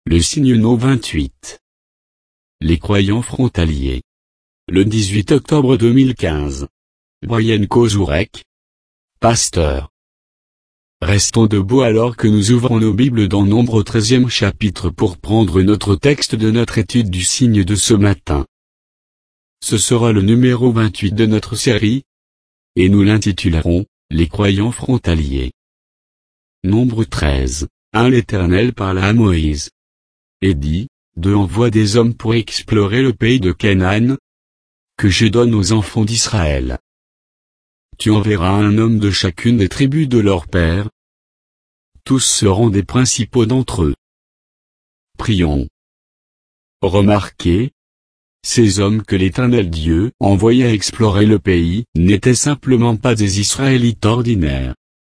Le signe No 28. Les croyants frontaliers. Le 18 octobre 2015. Brian Kozurek. Pasteur. Restons debout alors que nous ouvrons nos Bibles dans Nombre au 13e chapitre pour prendre notre texte de notre étude du signe de ce matin. Ce sera le numéro 28 de notre série, et nous l'intitulerons « Les croyants frontaliers ». Nombre 13. 1 L'Éternel parla à Moïse. Et dit, envoie des hommes pour explorer le pays de Canaan, que je donne aux enfants d'Israël. Tu enverras un homme de chacune des tribus de leur père. Tous seront des principaux d'entre eux. Prions. Remarquez, ces hommes que l'Éternel Dieu envoyait explorer le pays n'étaient simplement pas des Israélites ordinaires.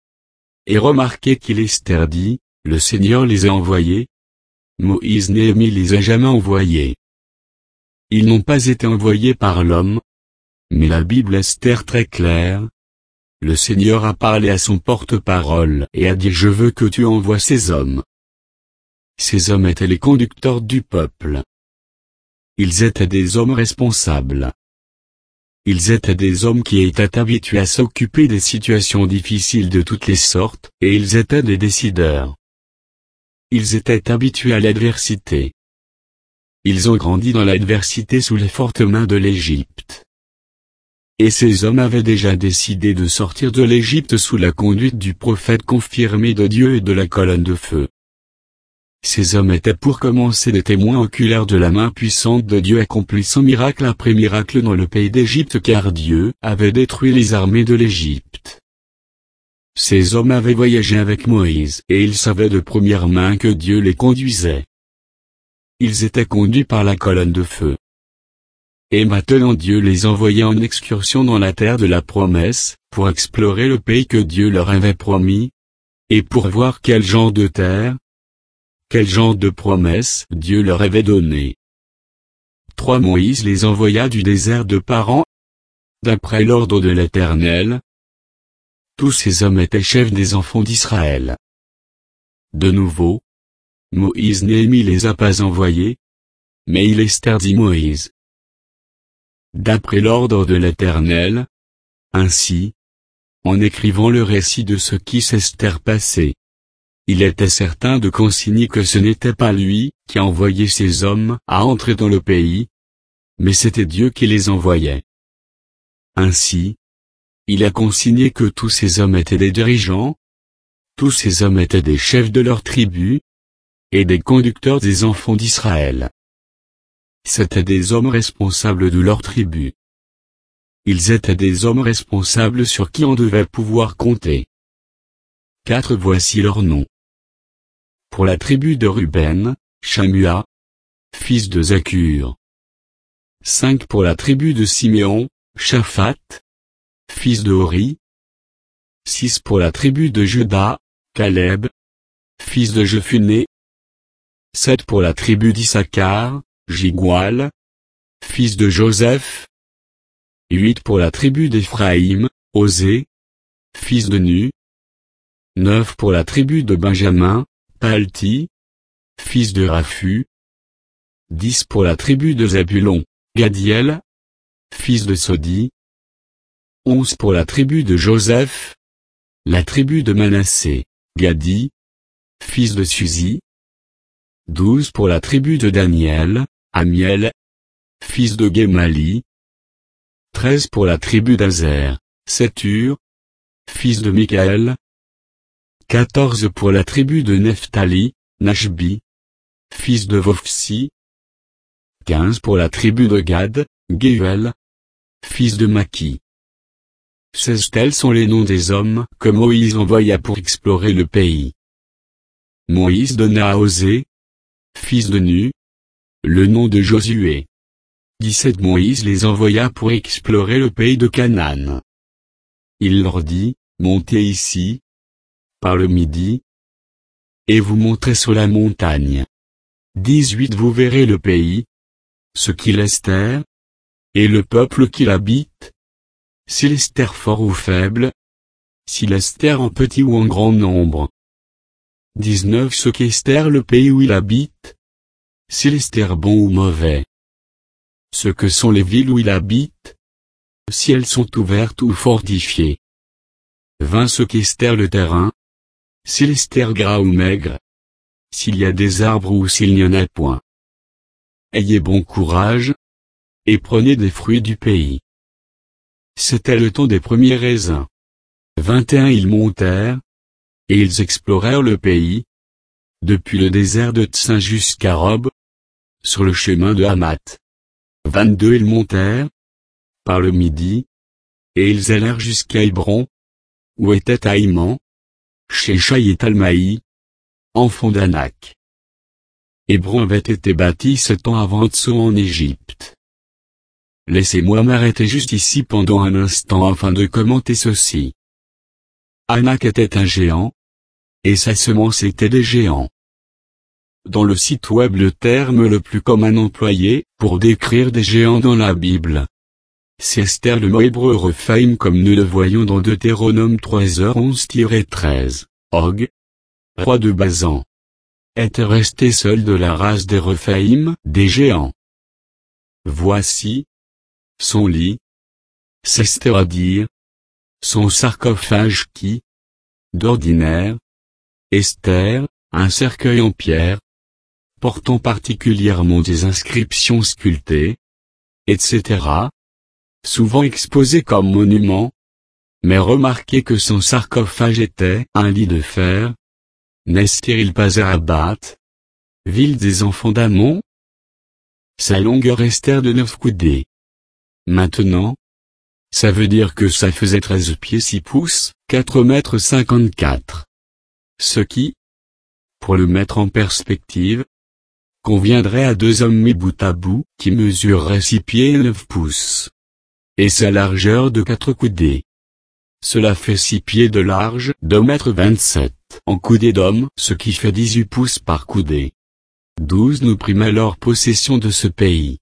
Et remarquez qu'il Esther dit, le Seigneur les a envoyés. Moïse Néhémie les a jamais envoyés. Ils n'ont pas été envoyés par l'homme. Mais la Bible Esther très claire. Le Seigneur a parlé à son porte-parole et a dit je veux que tu envoies ces hommes. Ces hommes étaient les conducteurs du peuple. Ils étaient des hommes responsables. Ils étaient des hommes qui étaient habitués à s'occuper des situations difficiles de toutes les sortes, et ils étaient des décideurs. Ils étaient habitués à l'adversité. Ils ont grandi dans l'adversité sous les fortes mains de l'Égypte. Et ces hommes avaient déjà décidé de sortir de l'Égypte sous la conduite du prophète confirmé de Dieu et de la colonne de feu. Ces hommes étaient pour commencer des témoins oculaires de la main puissante de Dieu accomplissant miracle après miracle dans le pays d'Égypte car Dieu avait détruit les armées de l'Égypte. Ces hommes avaient voyagé avec Moïse et ils savaient de première main que Dieu les conduisait. Ils étaient conduits par la colonne de feu. Et maintenant Dieu les envoyait en excursion dans la terre de la promesse, pour explorer le pays que Dieu leur avait promis, et pour voir quel genre de terre, quel genre de promesse Dieu leur avait donné. 3 Moïse les envoya du désert de Paran, d'après l'ordre de l'Éternel. Tous ces hommes étaient chefs des enfants d'Israël. De nouveau, Moïse Néhémie les a pas envoyés, mais il Esther dit Moïse. D'après l'ordre de l'Éternel, ainsi, en écrivant le récit de ce qui s'était passé, il était certain de consigner que ce n'était pas lui qui envoyait ces hommes à entrer dans le pays, mais c'était Dieu qui les envoyait. Ainsi, il a consigné que tous ces hommes étaient des dirigeants, tous ces hommes étaient des chefs de leur tribu, et des conducteurs des enfants d'Israël. C'étaient des hommes responsables de leur tribu. Ils étaient des hommes responsables sur qui on devait pouvoir compter. 4 Voici leurs noms. Pour la tribu de Ruben, Shamua, fils de Zakur. 5 pour la tribu de Siméon, Shaphat, fils de Hori. 6 pour la tribu de Juda, Caleb, fils de Jephuné. 7 pour la tribu d'Issachar, Jigual, fils de Joseph. 8 pour la tribu d'Éphraïm, Osée, fils de Nu. 9 pour la tribu de Benjamin, Palti, fils de Raphu. 10 pour la tribu de Zabulon, Gadiel, fils de Sodi. 11 pour la tribu de Joseph, la tribu de Manassé, Gadi, fils de Suzi. 12 pour la tribu de Daniel, Amiel, fils de Gemali. 13 pour la tribu d'Azer, Sétur, fils de Michaël. 14 pour la tribu de Nephtali, Nashbi, fils de Vophsi. 15 pour la tribu de Gad, Gehuel, fils de Maki. 16 Tels sont les noms des hommes que Moïse envoya pour explorer le pays. Moïse donna à Osée, fils de Nu, le nom de Josué. 17 Moïse les envoya pour explorer le pays de Canaan. Il leur dit, montez ici, par le midi, et vous monterez sur la montagne. 18 Vous verrez le pays, ce qu'il Esther, et le peuple qui l'habite, s'il Esther fort ou faible, s'il Esther en petit ou en grand nombre. 19 Ce qu'Esther le pays où il habite, s'il est bon ou mauvais. Ce que sont les villes où il habite, si elles sont ouvertes ou fortifiées. 20 ce qu'Esther le terrain, s'il est gras ou maigre, s'il y a des arbres ou s'il n'y en a point. Ayez bon courage, et prenez des fruits du pays. C'était le temps des premiers raisins. 21 Ils montèrent, et ils explorèrent le pays, depuis le désert de Tsin jusqu'à Rob, sur le chemin de Hamath. 22 Ils montèrent, par le midi, et ils allèrent jusqu'à Hébron, où était Ahiman, Sheshai et Talmaï, enfants d'Anak. Hébron avait été bâti 7 ans avant Tso en Égypte. Laissez-moi m'arrêter juste ici pendant un instant afin de commenter ceci. Anak était un géant, et sa semence était des géants. Dans le site web le terme le plus commun employé, pour décrire des géants dans la Bible, c'est Esther le mot hébreu Rephaïm comme nous le voyons dans Deutéronome 3h11-13. Og, roi de Basan, était resté seul de la race des Rephaïm, des géants. Voici son lit, c'est-à-dire son sarcophage qui, d'ordinaire, Esther, un cercueil en pierre, portant particulièrement des inscriptions sculptées, etc., souvent exposé comme monument, mais remarquez que son sarcophage était un lit de fer. N'est-il pas à Rabat, ville des enfants d'Ammon? Sa longueur Esther de 9 coudées. Maintenant, ça veut dire que ça faisait 13 pieds 6 pouces, 4 mètres 54. Ce qui, pour le mettre en perspective, conviendrait à 2 hommes mis bout à bout, qui mesureraient 6 pieds et 9 pouces. Et sa largeur de 4 coudées. Cela fait 6 pieds de large, 2 mètres 27, en coudées d'homme, ce qui fait 18 pouces par coudée. 12 Nous prîmes alors possession de ce pays.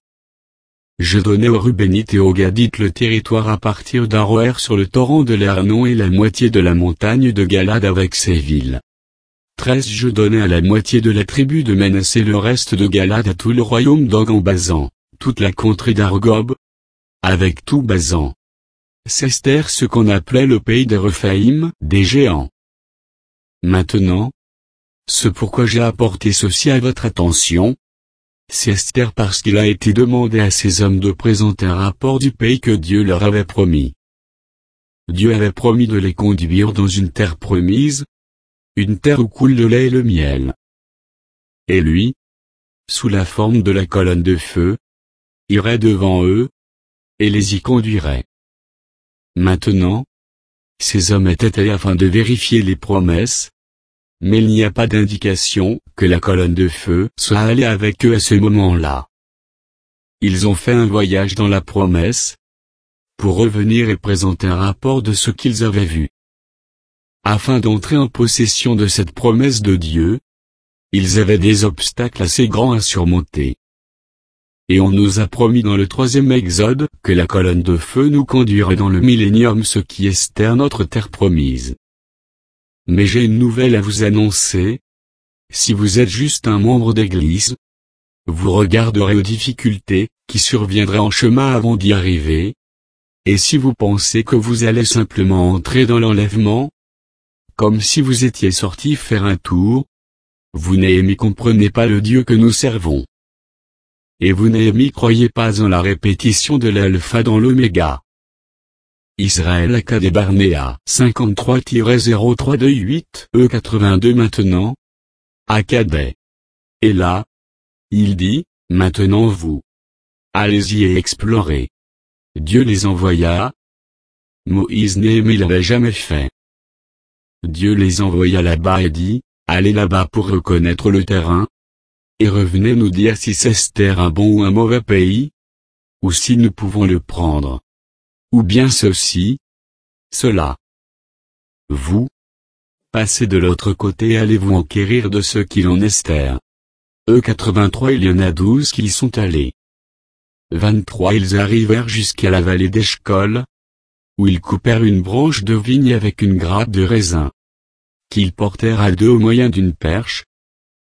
Je donnai aux Rubénites et aux Gadites le territoire à partir d'Aroër sur le torrent de l'Hernon et la moitié de la montagne de Galad avec ses villes. 13 Je donnai à la moitié de la tribu de Ménassé le reste de Galad à tout le royaume d'Og en Basan, toute la contrée d'Argob, avec tout Basan. C'est Esther ce qu'on appelait le pays des Rephaïm, des géants. Maintenant, ce pourquoi j'ai apporté ceci à votre attention, c'est Esther parce qu'il a été demandé à ces hommes de présenter un rapport du pays que Dieu leur avait promis. Dieu avait promis de les conduire dans une terre promise, une terre où coule le lait et le miel. Et lui, sous la forme de la colonne de feu, irait devant eux, et les y conduirait. Maintenant, ces hommes étaient allés afin de vérifier les promesses, mais il n'y a pas d'indication que la colonne de feu soit allée avec eux à ce moment-là. Ils ont fait un voyage dans la promesse, pour revenir et présenter un rapport de ce qu'ils avaient vu. Afin d'entrer en possession de cette promesse de Dieu, ils avaient des obstacles assez grands à surmonter. Et on nous a promis dans le 3e Exode, que la colonne de feu nous conduirait dans le millénium, ce qui est notre terre promise. Mais j'ai une nouvelle à vous annoncer. Si vous êtes juste un membre d'église, vous regarderez aux difficultés, qui surviendraient en chemin avant d'y arriver. Et si vous pensez que vous allez simplement entrer dans l'enlèvement, comme si vous étiez sorti faire un tour, vous n'aimez comprenez pas le Dieu que nous servons. Et vous n'aimez croyez pas en la répétition de l'alpha dans l'oméga. Israël Acadé Barnéa 53-0328 E82 Maintenant, Acadé. Et là, il dit, maintenant vous, allez-y et explorez. Dieu les envoya. Moïse Néhémie l'avait jamais fait. Dieu les envoya là-bas et dit, allez là-bas pour reconnaître le terrain, et revenez nous dire si c'est un bon ou un mauvais pays, ou si nous pouvons le prendre. Ou bien ceci, cela. Vous, passez de l'autre côté et allez vous enquérir de ce qu'il en est. E83 Il y en a 12 qui y sont allés. 23 Ils arrivèrent jusqu'à la vallée d'Eshcol, où ils coupèrent une branche de vigne avec une grappe de raisin, qu'ils portèrent à deux au moyen d'une perche,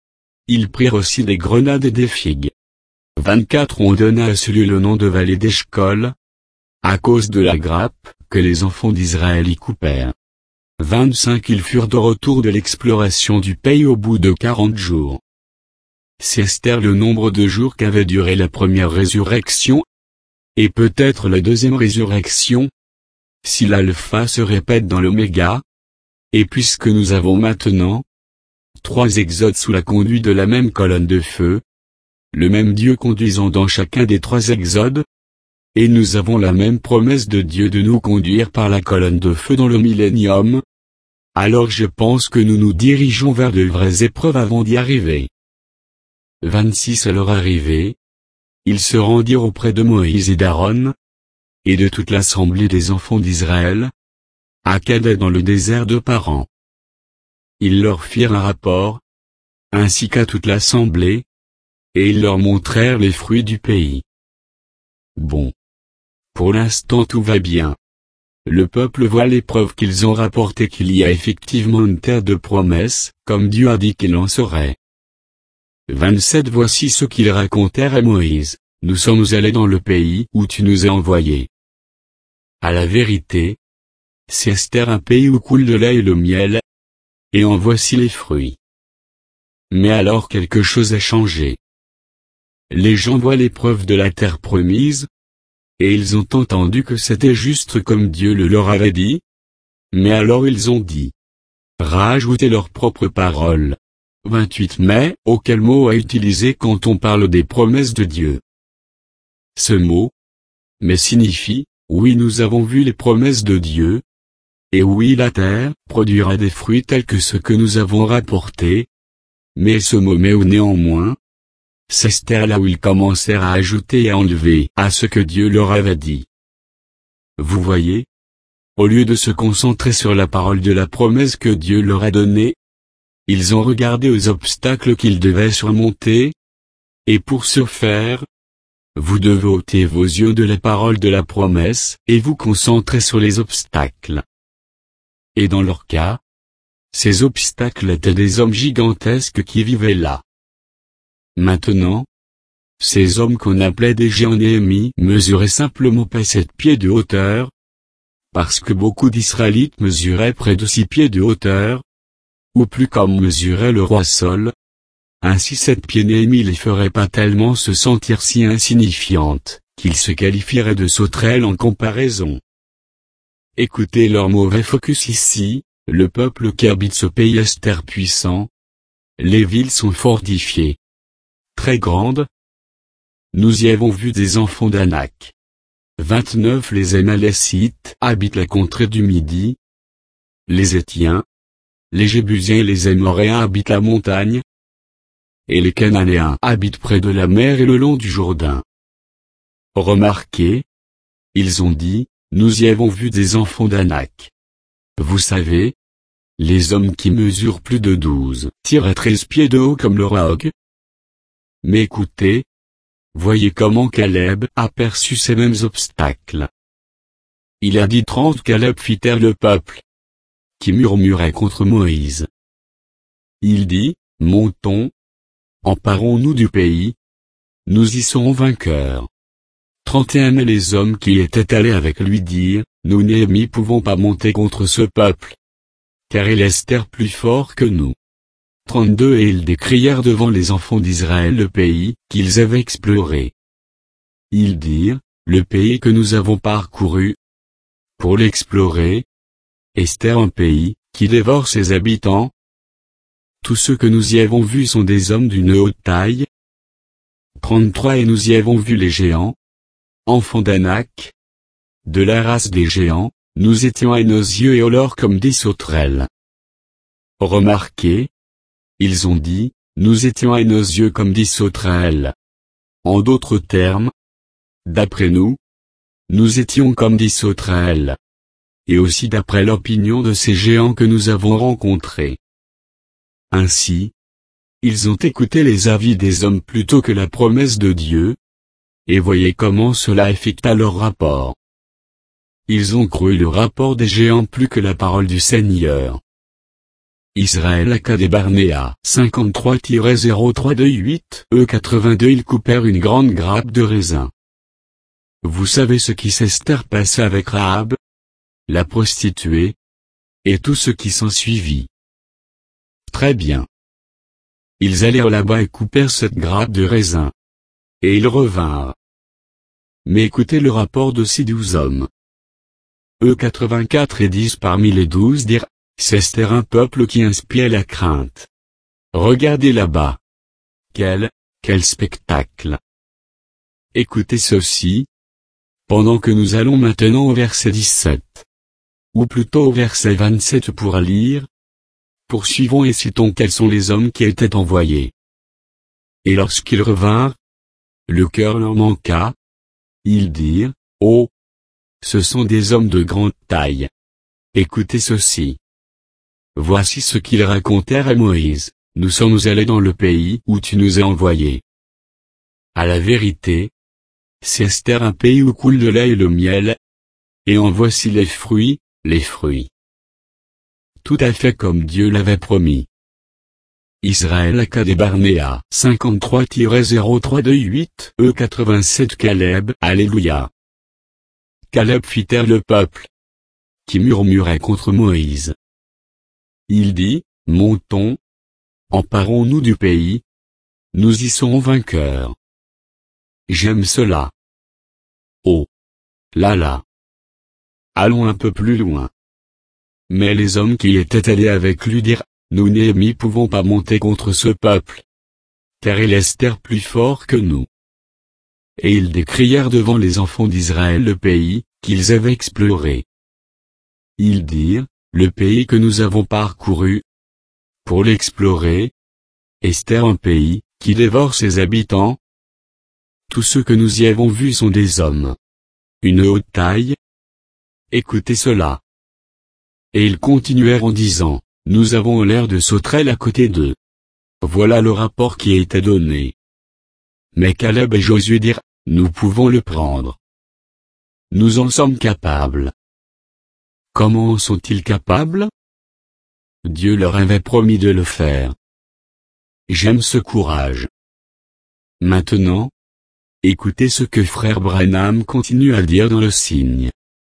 Ils prirent aussi des grenades et des figues. 24 On donna à ce lieu le nom de vallée d'Eshcol, à cause de la grappe que les enfants d'Israël y coupèrent. 25 Ils furent de retour de l'exploration du pays au bout de 40 jours. C'est Esther le nombre de jours qu'avait duré la première résurrection, et peut-être la deuxième résurrection, si l'alpha se répète dans l'oméga, et puisque nous avons maintenant 3 exodes sous la conduite de la même colonne de feu, le même Dieu conduisant dans chacun des 3 exodes, et nous avons la même promesse de Dieu de nous conduire par la colonne de feu dans le millénium, alors je pense que nous nous dirigeons vers de vraies épreuves avant d'y arriver. 26 À leur arrivée, ils se rendirent auprès de Moïse et d'Aaron, et de toute l'assemblée des enfants d'Israël, à Kadesh dans le désert de Paran. Ils leur firent un rapport, ainsi qu'à toute l'assemblée, et ils leur montrèrent les fruits du pays. Bon. Pour l'instant tout va bien. Le peuple voit les preuves qu'ils ont rapportées qu'il y a effectivement une terre de promesse, comme Dieu a dit qu'il en serait. 27 Voici ce qu'ils racontèrent à Moïse, nous sommes allés dans le pays où tu nous as envoyés. À la vérité, c'est Esther un pays où coule de lait et le miel, et en voici les fruits. Mais alors quelque chose a changé. Les gens voient les preuves de la terre promise, et ils ont entendu que c'était juste comme Dieu le leur avait dit, mais alors ils ont dit. Rajoutez leurs propres paroles. 28 Mais, quel mot à utiliser quand on parle des promesses de Dieu? Ce mot, mais signifie, oui nous avons vu les promesses de Dieu, et oui la terre produira des fruits tels que ceux que nous avons rapportés, mais ce mot mais ou néanmoins, c'est là où ils commencèrent à ajouter et à enlever à ce que Dieu leur avait dit. Vous voyez? Au lieu de se concentrer sur la parole de la promesse que Dieu leur a donnée, ils ont regardé aux obstacles qu'ils devaient surmonter, et pour ce faire, vous devez ôter vos yeux de la parole de la promesse et vous concentrer sur les obstacles. Et dans leur cas, ces obstacles étaient des hommes gigantesques qui vivaient là. Maintenant, ces hommes qu'on appelait des géants Néhémie mesuraient simplement pas 7 pieds de hauteur, parce que beaucoup d'Israélites mesuraient près de 6 pieds de hauteur, ou plus comme mesurait le roi Saul. Ainsi 7 pieds Néhémie les ferait pas tellement se sentir si insignifiantes, qu'ils se qualifieraient de sauterelles en comparaison. Écoutez leur mauvais focus ici, le peuple qui habite ce pays est puissant. Les villes sont fortifiées. Très grandes. Nous y avons vu des enfants d'Anak. 29 Les Amalécites habitent la contrée du Midi. Les Étiens, les Jébusiens et les Amoréens habitent la montagne. Et les Cananéens habitent près de la mer et le long du Jourdain. Remarquez, ils ont dit, nous y avons vu des enfants d'Anak. Vous savez, les hommes qui mesurent plus de 12-13 pieds de haut comme le roc. Mais écoutez, voyez comment Caleb a perçu ces mêmes obstacles. Il a dit 30 Caleb fit taire le peuple, qui murmurait contre Moïse. Il dit, montons, emparons-nous du pays, nous y serons vainqueurs. 31 Mais les hommes qui étaient allés avec lui dirent, nous Néhémie pouvons pas monter contre ce peuple, car il est plus fort que nous. 32 Et ils décrièrent devant les enfants d'Israël le pays qu'ils avaient exploré. Ils dirent, le pays que nous avons parcouru. Pour l'explorer, est un pays qui dévore ses habitants. Tous ceux que nous y avons vus sont des hommes d'une haute taille. 33 Et nous y avons vu les géants, enfants d'Anak. De la race des géants, nous étions à nos yeux et au leur comme des sauterelles. Remarquez, ils ont dit, nous étions à nos yeux comme des sauterelles. En d'autres termes, d'après nous, nous étions comme des sauterelles. Et aussi d'après l'opinion de ces géants que nous avons rencontrés. Ainsi, ils ont écouté les avis des hommes plutôt que la promesse de Dieu, et voyez comment cela affecta leur rapport. Ils ont cru le rapport des géants plus que la parole du Seigneur. Israël Acad Barnéa 53-0328 E82. Ils coupèrent une grande grappe de raisin. Vous savez ce qui s'Esther passa avec Rahab, la prostituée, et tout ce qui s'ensuivit. Très bien. Ils allèrent là-bas et coupèrent cette grappe de raisin. Et ils revinrent. Mais écoutez le rapport de ces 12 hommes. E84 et 10 parmi les 12 dirent, c'est Esther, un peuple qui inspire la crainte. Regardez là-bas. Quel spectacle. Écoutez ceci. Pendant que nous allons maintenant au verset 17. Ou plutôt au verset 27 pour lire. Poursuivons et citons quels sont les hommes qui étaient envoyés. Et lorsqu'ils revinrent, le cœur leur manqua. Ils dirent, oh, ce sont des hommes de grande taille. Écoutez ceci. Voici ce qu'ils racontèrent à Moïse, nous sommes allés dans le pays où tu nous as envoyés. À la vérité, c'est Esther, un pays où coule de lait et le miel, et en voici les fruits. Tout à fait comme Dieu l'avait promis. Israël Acad Barnéa 53-0328 E87. Caleb, Alléluia. Caleb fit taire le peuple, qui murmurait contre Moïse. Il dit, montons, emparons-nous du pays, nous y serons vainqueurs. J'aime cela. Oh. Là. Allons un peu plus loin. Mais les hommes qui étaient allés avec lui dirent, nous n'y pouvons pas monter contre ce peuple, car il est Esther plus fort que nous. Et ils décrièrent devant les enfants d'Israël le pays, qu'ils avaient exploré. Ils dirent, le pays que nous avons parcouru, pour l'explorer, Esther, un pays, qui dévore ses habitants. Tous ceux que nous y avons vus sont des hommes. Une haute taille. Écoutez cela. Et ils continuèrent en disant, nous avons l'air de sauterelles à côté d'eux. Voilà le rapport qui a été donné. Mais Caleb et Josué dirent, nous pouvons le prendre. Nous en sommes capables. Comment en sont-ils capables? Dieu leur avait promis de le faire. J'aime ce courage. Maintenant, écoutez ce que frère Branham continue à dire dans le signe.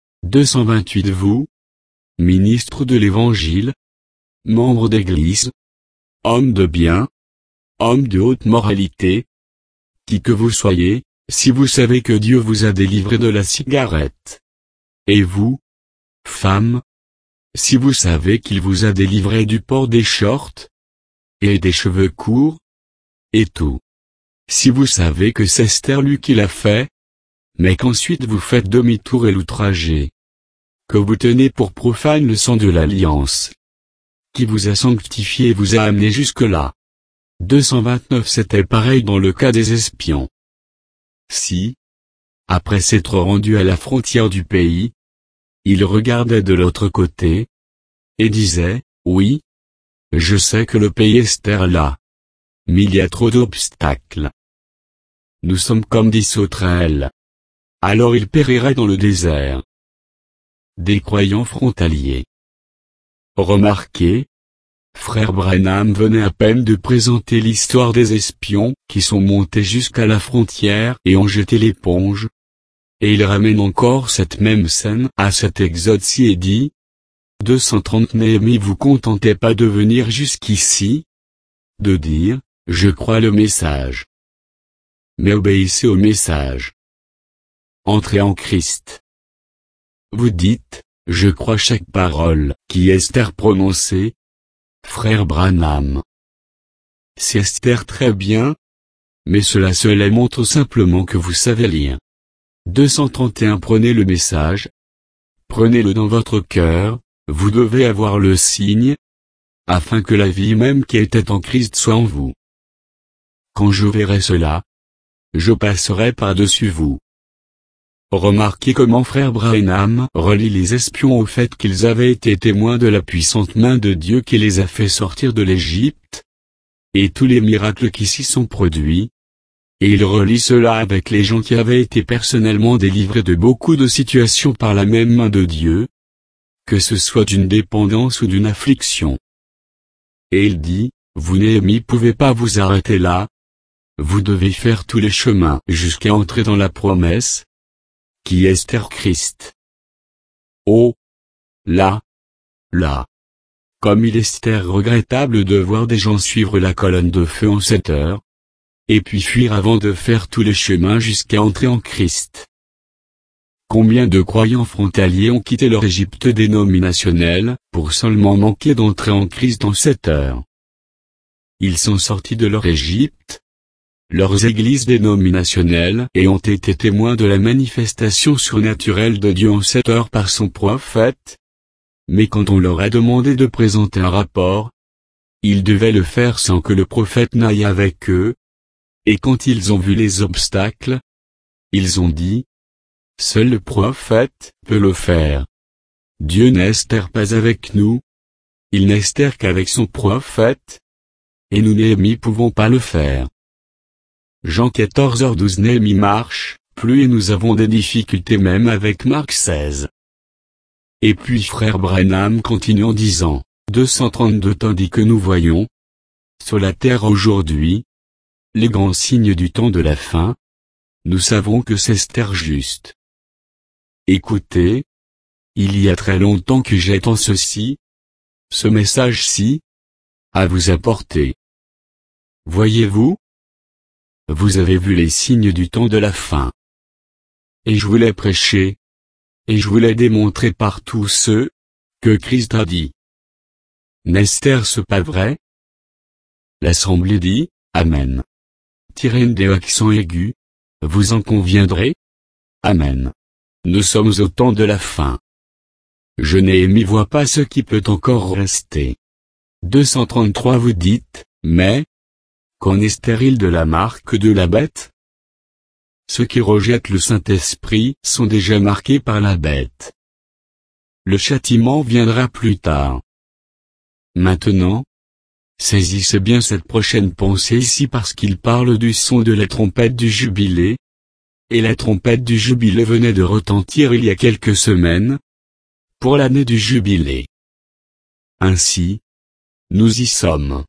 228. Vous, ministre de l'Évangile, membre d'église, homme de bien, homme de haute moralité, qui que vous soyez, si vous savez que Dieu vous a délivré de la cigarette. Et vous, femme, si vous savez qu'il vous a délivré du port des shorts, et des cheveux courts, et tout. Si vous savez que c'est Esther lui qui l'a fait, mais qu'ensuite vous faites demi-tour et l'outragez. Que vous tenez pour profane le sang de l'alliance, qui vous a sanctifié et vous a amené jusque-là. 229. C'était pareil dans le cas des espions. Si, après s'être rendus à la frontière du pays, ils regardaient de l'autre côté, et disaient, oui, je sais que le pays Esther là. Mais il y a trop d'obstacles. Nous sommes comme des sauterelles. Alors ils périraient dans le désert. Des croyants frontaliers. Remarquez, frère Branham venait à peine de présenter l'histoire des espions qui sont montés jusqu'à la frontière et ont jeté l'éponge. Et il ramène encore cette même scène à cet exode-ci et dit, 230. Néhémie, vous contentez pas de venir jusqu'ici, de dire, je crois le message. Mais obéissez au message. Entrez en Christ. Vous dites, je crois chaque parole qui Esther prononçait. Frère Branham. C'est Esther très bien, mais cela seul montre simplement que vous savez lire. 231. Prenez le message. Prenez-le dans votre cœur, vous devez avoir le signe, afin que la vie même qui était en Christ soit en vous. Quand je verrai cela, je passerai par-dessus vous. Remarquez comment frère Branham relie les espions au fait qu'ils avaient été témoins de la puissante main de Dieu qui les a fait sortir de l'Égypte, et tous les miracles qui s'y sont produits, et il relie cela avec les gens qui avaient été personnellement délivrés de beaucoup de situations par la même main de Dieu, que ce soit d'une dépendance ou d'une affliction. Et il dit, vous Néhémie pouvez pas vous arrêter là. Vous devez faire tous les chemins jusqu'à entrer dans la promesse, qui est Esther Christ. Oh! Là! Comme il est regrettable de voir des gens suivre la colonne de feu en 7 heures, et puis fuir avant de faire tous les chemins jusqu'à entrer en Christ. Combien de croyants frontaliers ont quitté leur Égypte dénominationnelle, pour seulement manquer d'entrer en Christ en 7 heures. Ils sont sortis de leur Égypte, leurs églises dénominationnelles, et ont été témoins de la manifestation surnaturelle de Dieu en 7 heures par son prophète. Mais quand on leur a demandé de présenter un rapport, ils devaient le faire sans que le prophète n'aille avec eux. Et quand ils ont vu les obstacles, ils ont dit, seul le prophète peut le faire. Dieu n'est pas avec nous. Il n'est qu'avec son prophète. Et nous Néhémie pouvons pas le faire. Jean 14h12 Néhémie marche, plus et nous avons des difficultés même avec Marc 16. Et puis frère Branham continue en disant, 232 tandis que nous voyons, sur la terre aujourd'hui, les grands signes du temps de la fin, nous savons que c'est Esther juste. Écoutez, il y a très longtemps que j'attends ceci, ce message-ci, à vous apporter. Voyez-vous? Vous avez vu les signes du temps de la fin. Et je voulais prêcher, et je voulais démontrer par tous ceux, que Christ a dit. N'est-ce pas vrai? L'assemblée dit, Amen. Tirez des accents aigus, vous en conviendrez? Amen. Nous sommes au temps de la fin. Je Néhémie vois pas ce qui peut encore rester. 233 Vous dites, mais, qu'en est-il de la marque de la bête? Ceux qui rejettent le Saint-Esprit sont déjà marqués par la bête. Le châtiment viendra plus tard. Maintenant, saisissez bien cette prochaine pensée ici parce qu'il parle du son de la trompette du jubilé. Et la trompette du jubilé venait de retentir il y a quelques semaines, pour l'année du jubilé. Ainsi, nous y sommes.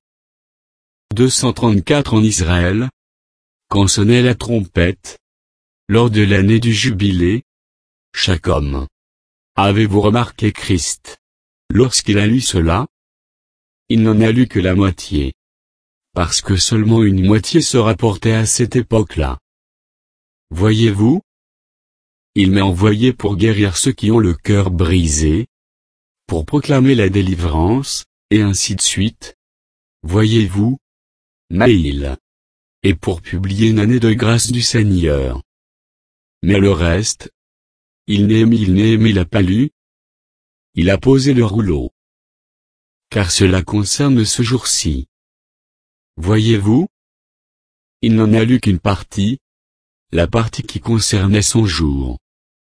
234 En Israël, quand sonnait la trompette, lors de l'année du jubilé, chaque homme. Avez-vous remarqué Christ? Lorsqu'il a lu cela, il n'en a lu que la moitié. Parce que seulement une moitié se rapportait à cette époque-là. Voyez-vous? Il m'a envoyé pour guérir ceux qui ont le cœur brisé, pour proclamer la délivrance, et ainsi de suite. Voyez-vous? Maïl. Et pour publier une année de grâce du Seigneur. Mais le reste, il l'a pas lu. Il a posé le rouleau. Car cela concerne ce jour-ci. Voyez-vous? Il n'en a lu qu'une partie, la partie qui concernait son jour.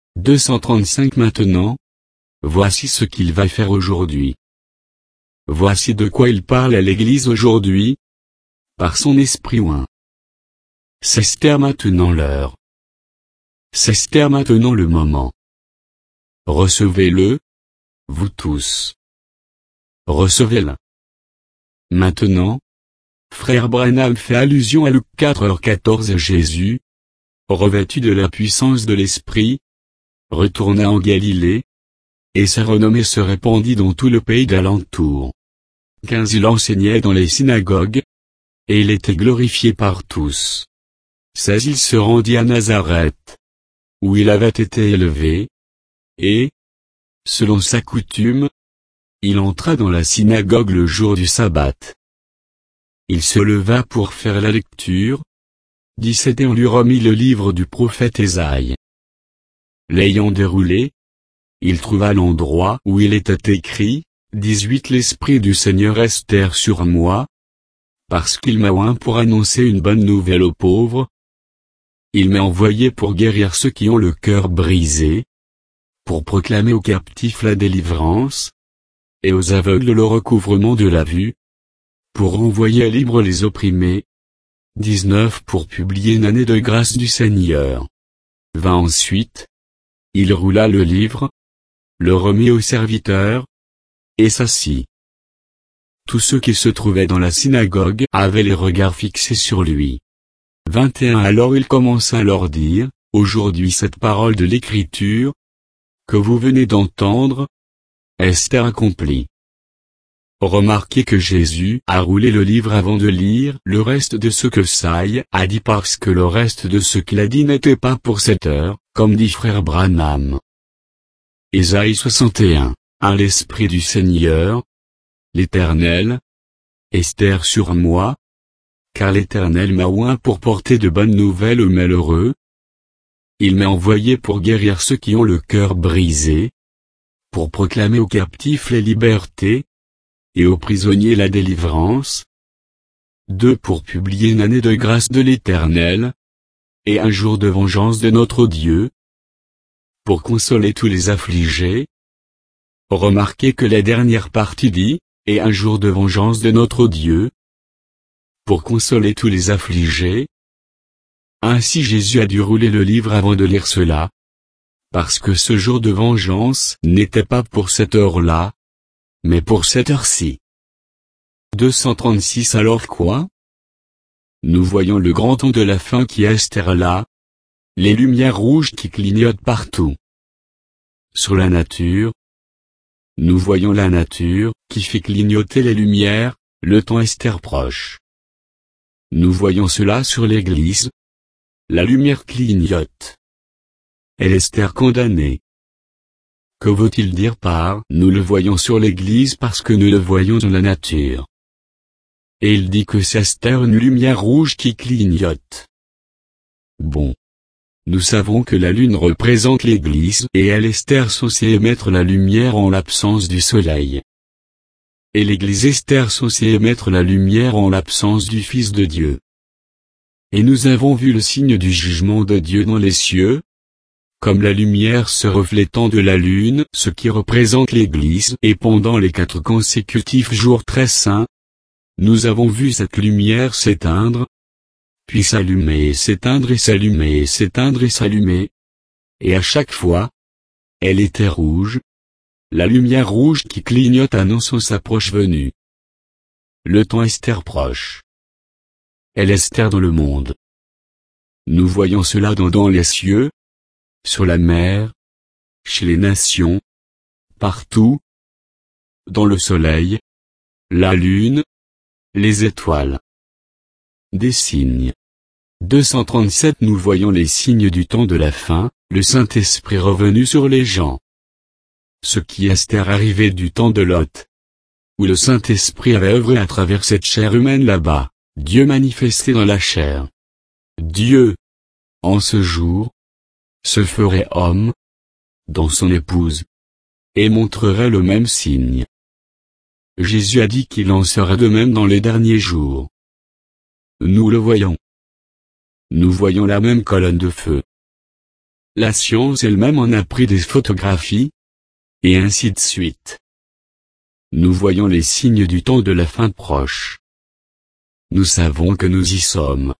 235 Maintenant, voici ce qu'il va faire aujourd'hui. Voici de quoi il parle à l'Église aujourd'hui, par son esprit oint. C'est maintenant l'heure. C'est maintenant le moment. Recevez-le, vous tous. Recevez-le. Maintenant, frère Branham fait allusion à Luc 4h14 Jésus, revêtu de la puissance de l'Esprit, retourna en Galilée, et sa renommée se répandit dans tout le pays d'alentour. 15 Il enseignait dans les synagogues, et il était glorifié par tous. 16 Il se rendit à Nazareth, où il avait été élevé, et, selon sa coutume, il entra dans la synagogue le jour du sabbat. Il se leva pour faire la lecture. 17 Et on lui remit le livre du prophète Ésaïe. L'ayant déroulé, il trouva l'endroit où il était écrit, 18 L'Esprit du Seigneur est sur moi, parce qu'il m'a oint pour annoncer une bonne nouvelle aux pauvres. Il m'a envoyé pour guérir ceux qui ont le cœur brisé, pour proclamer aux captifs la délivrance, et aux aveugles le recouvrement de la vue, pour renvoyer libres les opprimés. 19 Pour publier une année de grâce du Seigneur. 20 Ensuite, il roula le livre, le remit au serviteur, et s'assit. Tous ceux qui se trouvaient dans la synagogue avaient les regards fixés sur lui. 21 Alors il commença à leur dire, aujourd'hui cette parole de l'Écriture, que vous venez d'entendre, est accomplie. Remarquez que Jésus a roulé le livre avant de lire le reste de ce que Saï a dit parce que le reste de ce qu'il a dit n'était pas pour cette heure, comme dit frère Branham. Ésaïe 61. À l'Esprit du Seigneur, l'Éternel, Esther sur moi, car l'Éternel m'a oint pour porter de bonnes nouvelles aux malheureux. Il m'a envoyé pour guérir ceux qui ont le cœur brisé, pour proclamer aux captifs la liberté, et aux prisonniers la délivrance. 2 Pour publier une année de grâce de l'Éternel, et un jour de vengeance de notre Dieu, pour consoler tous les affligés. Remarquez que la dernière partie dit, et un jour de vengeance de notre Dieu, pour consoler tous les affligés. Ainsi Jésus a dû rouler le livre avant de lire cela, parce que ce jour de vengeance n'était pas pour cette heure-là, mais pour cette heure-ci. 236 Alors quoi? Nous voyons le grand temps de la fin qui est là, les lumières rouges qui clignotent partout. Sur la nature, nous voyons la nature qui fait clignoter les lumières, le temps est proche. Nous voyons cela sur l'Église. La lumière clignote. Elle est condamnée. Que veut-il dire par « nous le voyons sur l'Église parce que nous le voyons dans la nature » Et il dit que c'est une lumière rouge qui clignote. Bon. Nous savons que la lune représente l'Église et elle est censée émettre la lumière en l'absence du soleil. Et l'Église est censée émettre la lumière en l'absence du Fils de Dieu. Et nous avons vu le signe du jugement de Dieu dans les cieux, comme la lumière se reflétant de la lune, ce qui représente l'Église, et pendant les 4 consécutifs jours très saints, nous avons vu cette lumière s'éteindre, puis s'allumer et s'éteindre et s'allumer et s'éteindre et s'allumer, et à chaque fois, elle était rouge, la lumière rouge qui clignote annonçant sa proche venue. Le temps est proche. Elle est dans le monde. Nous voyons cela dans les cieux, sur la mer, chez les nations, partout, dans le soleil, la lune, les étoiles. Des signes. 237 Nous voyons les signes du temps de la fin, le Saint-Esprit revenu sur les gens. Ce qui est arrivé du temps de Lot, où le Saint-Esprit avait œuvré à travers cette chair humaine là-bas, Dieu manifesté dans la chair. Dieu, en ce jour, se ferait homme, dans son épouse, et montrerait le même signe. Jésus a dit qu'il en sera de même dans les derniers jours. Nous le voyons. Nous voyons la même colonne de feu. La science elle-même en a pris des photographies, et ainsi de suite. Nous voyons les signes du temps de la fin proche. Nous savons que nous y sommes.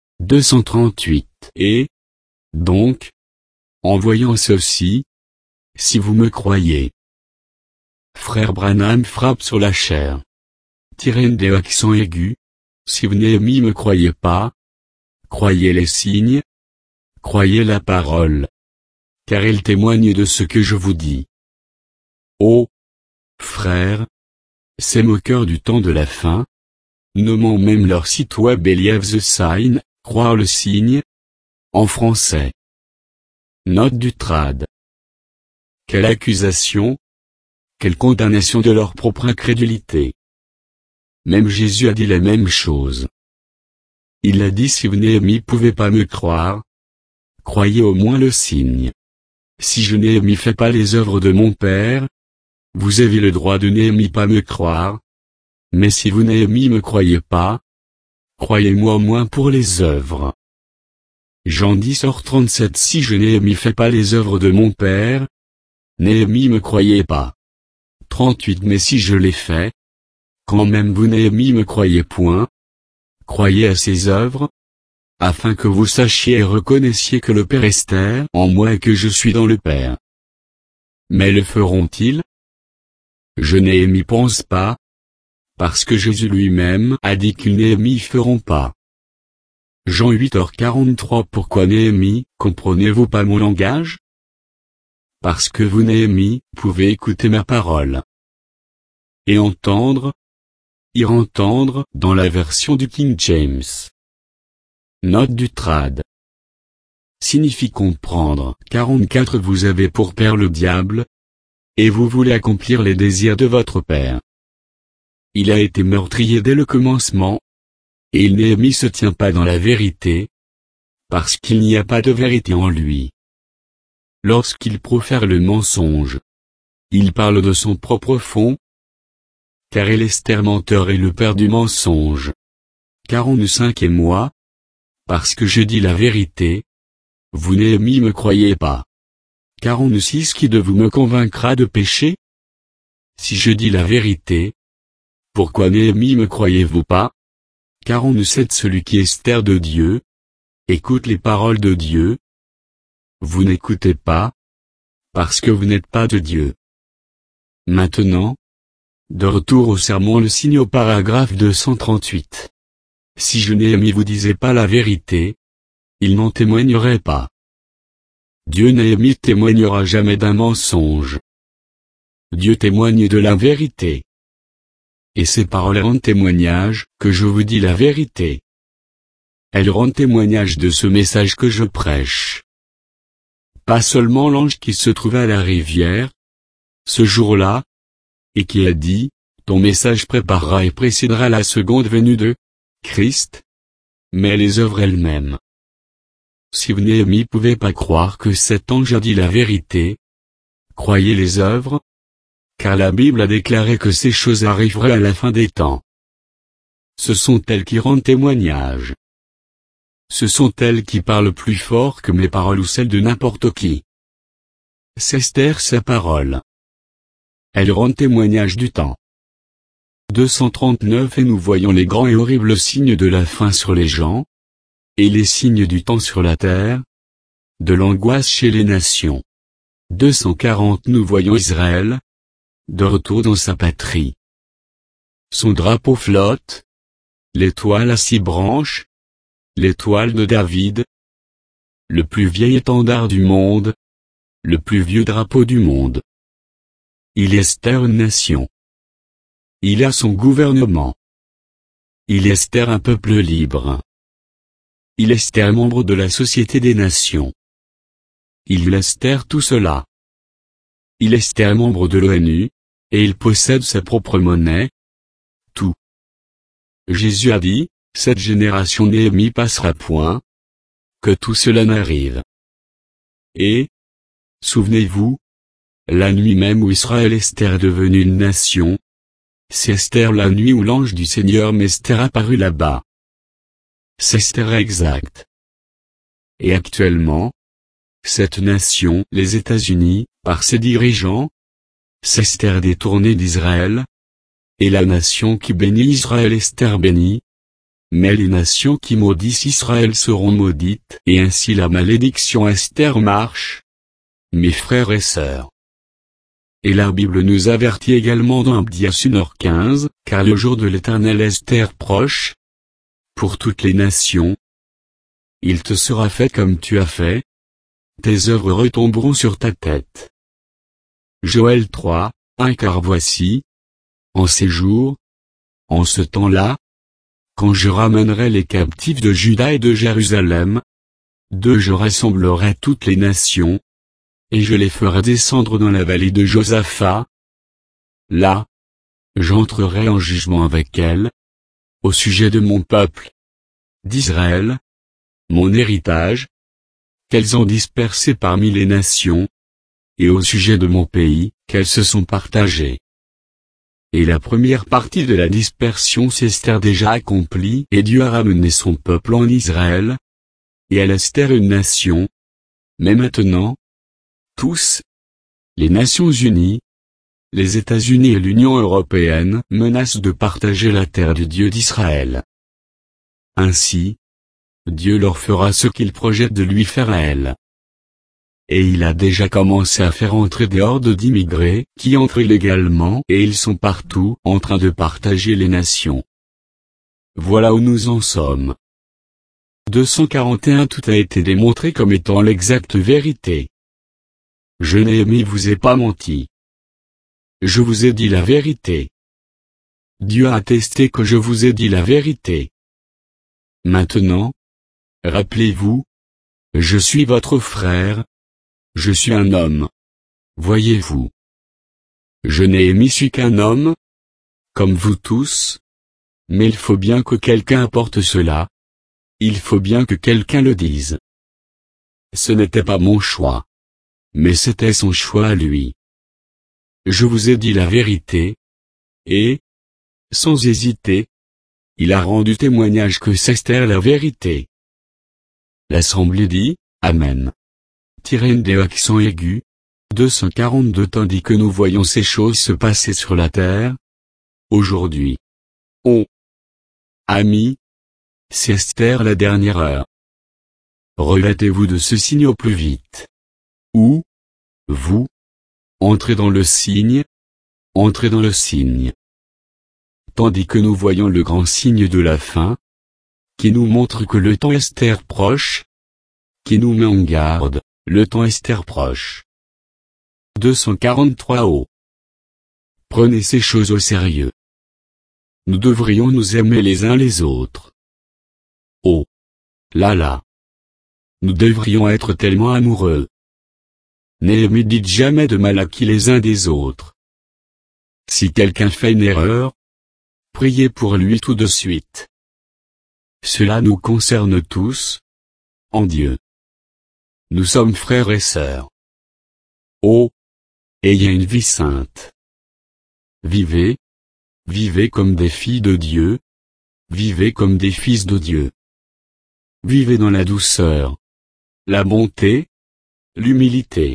238 Et, donc, en voyant ceci, si vous me croyez. Frère Branham frappe sur la chair. Tirez des accents aigus. Si vous n'aimez me croyez pas, croyez les signes, croyez la parole. Car il témoigne de ce que je vous dis. Oh, frères, ces moqueurs du temps de la fin, nommant même leur site web Believe the Sign, croire le signe, en français. Note du trad. Quelle accusation, quelle condamnation de leur propre incrédulité. Même Jésus a dit la même chose. Il a dit si vous n'aimez pouvez pas me croire, croyez au moins le signe. Si je n'aimais fais pas les œuvres de mon Père, vous avez le droit de n'aimer pas me croire. Mais si vous n'aimez me croyez pas, croyez-moi au moins pour les œuvres. Jean 10h37 Si je n'aimais fais pas les œuvres de mon Père, n'aimez me croyez pas. 38 Mais si je les fais, quand même vous n'aimez me croyez point, croyez à ses œuvres, afin que vous sachiez et reconnaissiez que le Père est en moi et que je suis dans le Père. Mais le feront-ils? Je n'y pense pas, parce que Jésus lui-même a dit qu'ils Néhémie feront pas. Jean 8h43. Pourquoi Néhémie, comprenez-vous pas mon langage? Parce que vous Néhémie, pouvez écouter ma parole. Et entendre. Ir entendre, dans la version du King James. Note du trad. Signifie comprendre. 44. Vous avez pour père le diable, et vous voulez accomplir les désirs de votre père. Il a été meurtrier dès le commencement, et Néhémie se tient pas dans la vérité, parce qu'il n'y a pas de vérité en lui. Lorsqu'il profère le mensonge, il parle de son propre fond, car Esther menteur est le père du mensonge. 45. Et moi, parce que je dis la vérité, vous Néhémie me croyez pas. 46. Qui de vous me convaincra de péché? Si je dis la vérité, pourquoi Néhémie me croyez-vous pas? 47. Celui qui est Esther de Dieu, écoute les paroles de Dieu. Vous n'écoutez pas, parce que vous n'êtes pas de Dieu. Maintenant, de retour au sermon le signe au paragraphe 238. Si je Néhémie vous disais pas la vérité, il n'en témoignerait pas. Dieu Néhémie témoignera jamais d'un mensonge. Dieu témoigne de la vérité. Et ces paroles rendent témoignage, que je vous dis la vérité. Elles rendent témoignage de ce message que je prêche. Pas seulement l'ange qui se trouvait à la rivière, ce jour-là, et qui a dit, ton message préparera et précédera la seconde venue de Christ, mais les œuvres elles-mêmes. Si vous Néhémie pouvez pas croire que cet ange a dit la vérité, croyez les œuvres, car la Bible a déclaré que ces choses arriveraient à la fin des temps. Ce sont elles qui rendent témoignage. Ce sont elles qui parlent plus fort que mes paroles ou celles de n'importe qui. C'est Esther sa parole. Elles rendent témoignage du temps. 239. Et nous voyons les grands et horribles signes de la fin sur les gens, et les signes du temps sur la terre, de l'angoisse chez les nations. 240. Nous voyons Israël, de retour dans sa patrie. Son drapeau flotte, l'étoile à 6 branches, l'étoile de David, le plus vieil étendard du monde, le plus vieux drapeau du monde. Il est Esther une nation. Il a son gouvernement. Il est Esther un peuple libre. Il est Esther membre de la Société des Nations. Il est Esther tout cela. Il est Esther membre de l'ONU, et il possède sa propre monnaie. Tout. Jésus a dit, cette génération Néhémie passera point, que tout cela n'arrive. Et, souvenez-vous, la nuit même où Israël Esther est devenue une nation, c'est Esther la nuit où l'ange du Seigneur m'Esther apparut là-bas. C'est Esther exact. Et actuellement, cette nation, les États-Unis, par ses dirigeants, c'est Esther détournée d'Israël, et la nation qui bénit Israël Esther bénie, mais les nations qui maudissent Israël seront maudites, et ainsi la malédiction Esther marche. Mes frères et sœurs. Et la Bible nous avertit également dans Abdias 1h15, car le jour de l'Éternel Esther proche, pour toutes les nations. Il te sera fait comme tu as fait. Tes œuvres retomberont sur ta tête. Joël 3, 1. Car voici, en ces jours, en ce temps-là, quand je ramènerai les captifs de Juda et de Jérusalem, je rassemblerai toutes les nations, et je les ferai descendre dans la vallée de Josaphat. Là, j'entrerai en jugement avec elles, au sujet de mon peuple, d'Israël, mon héritage, qu'elles ont dispersé parmi les nations, et au sujet de mon pays, qu'elles se sont partagées. Et la première partie de la dispersion s'est déjà accomplie, et Dieu a ramené son peuple en Israël, et à Esther une nation. Mais maintenant, tous, les Nations Unies, les États-Unis et l'Union européenne menacent de partager la terre du Dieu d'Israël. Ainsi, Dieu leur fera ce qu'il projette de lui faire à elle. et il a déjà commencé à faire entrer des hordes d'immigrés qui entrent illégalement et ils sont partout en train de partager les nations. Voilà où nous en sommes. 241 Tout a été démontré comme étant l'exacte vérité. Je Néhémie vous ai pas menti. Je vous ai dit la vérité. Dieu a attesté que je vous ai dit la vérité. Maintenant, rappelez-vous, je suis votre frère, je suis un homme. Voyez-vous. Je Néhémie suis qu'un homme, comme vous tous, mais il faut bien que quelqu'un apporte cela. Il faut bien que quelqu'un le dise. Ce n'était pas mon choix. Mais c'était son choix à lui. Je vous ai dit la vérité, et, sans hésiter, il a rendu témoignage que c'est Esther la vérité. L'assemblée dit, Amen. Des accents aigus, 242 Tandis que nous voyons ces choses se passer sur la terre, aujourd'hui. Oh! Amis, c'est Esther la dernière heure. Revêtez-vous de ce signe au plus vite. Ou, vous, entrez dans le signe, entrez dans le signe. Tandis que nous voyons le grand signe de la fin, qui nous montre que le temps est proche, qui nous met en garde, le temps est proche. 243 Oh. Prenez ces choses au sérieux. Nous devrions nous aimer les uns les autres. Oh. Là là. Nous devrions être tellement amoureux. Néhémie dites jamais de mal à qui les uns des autres. Si quelqu'un fait une erreur, priez pour lui tout de suite. Cela nous concerne tous, en Dieu. Nous sommes frères et sœurs. Oh! Ayez une vie sainte. Vivez, vivez comme des filles de Dieu, vivez comme des fils de Dieu. Vivez dans la douceur, la bonté, l'humilité.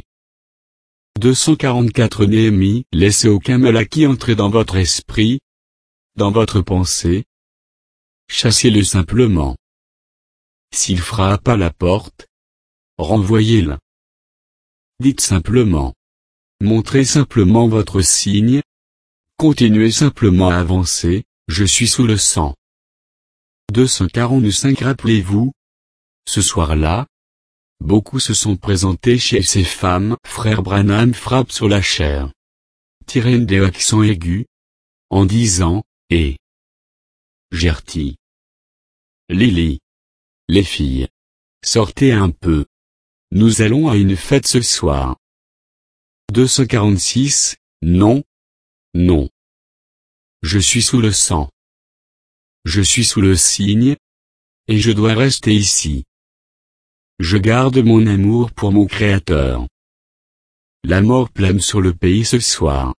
244 Néhémie Laissez aucun mal acquis entrer dans votre esprit, dans votre pensée. Chassez-le simplement. S'il frappe à la porte, renvoyez-le. Dites simplement. Montrez simplement votre signe. Continuez simplement à avancer, je suis sous le sang. 245 Rappelez-vous, ce soir-là, beaucoup se sont présentés chez ces femmes. Frère Branham frappe sur la chair. Des accents aigus, en disant, et Gertie. Lily. Les filles. Sortez un peu. Nous allons à une fête ce soir. 246, non. Non. Je suis sous le sang. Je suis sous le signe. Et je dois rester ici. Je garde mon amour pour mon Créateur. La mort plane sur le pays ce soir.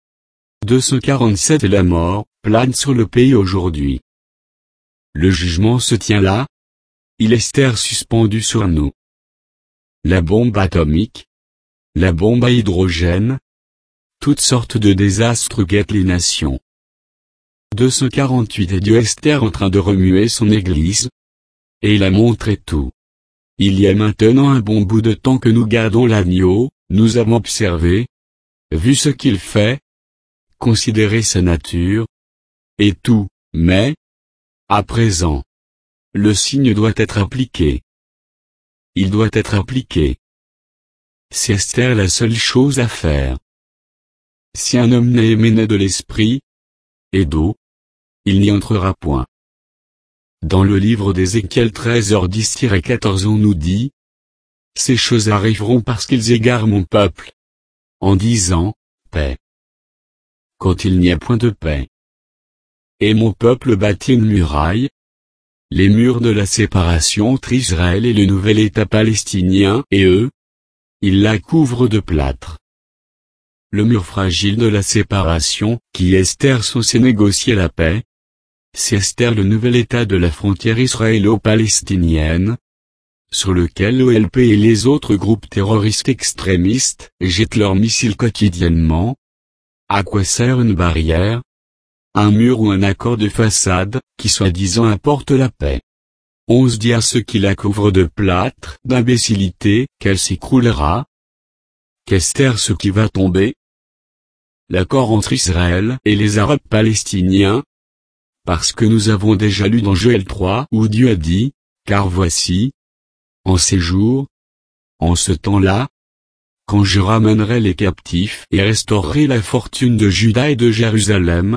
247 La mort plane sur le pays aujourd'hui. Le jugement se tient là. Il est suspendu sur nous. La bombe atomique. La bombe à hydrogène. Toutes sortes de désastres guettent les nations. 248 Et Dieu est en train de remuer son Église. Et il a montré tout. Il y a maintenant un bon bout de temps que nous gardons l'agneau, nous avons observé, vu ce qu'il fait, considéré sa nature, et tout, mais, à présent, le signe doit être appliqué. Il doit être appliqué. C'est Esther la seule chose à faire. Si un homme n'est né de l'esprit et d'eau, il n'y entrera point. Dans le livre d'Ézéchiel 13h10-14 on nous dit, ces choses arriveront parce qu'ils égarent mon peuple, en disant, paix. Quand il n'y a point de paix. Et mon peuple bâtit une muraille, les murs de la séparation entre Israël et le nouvel État palestinien, et eux, ils la couvrent de plâtre. Le mur fragile de la séparation, qui est censé négocier la paix, c'est Esther le nouvel État de la frontière israélo-palestinienne, sur lequel l'OLP et les autres groupes terroristes extrémistes jettent leurs missiles quotidiennement. À quoi sert une barrière? Un mur ou un accord de façade, qui soi-disant apporte la paix. 11 dit à ceux qui la couvrent de plâtre d'imbécilité qu'elle s'écroulera. Qu'est-ce ce qui va tomber? L'accord entre Israël et les Arabes palestiniens. Parce que nous avons déjà lu dans Joël 3 où Dieu a dit, car voici, en ces jours, en ce temps-là, quand je ramènerai les captifs et restaurerai la fortune de Juda et de Jérusalem.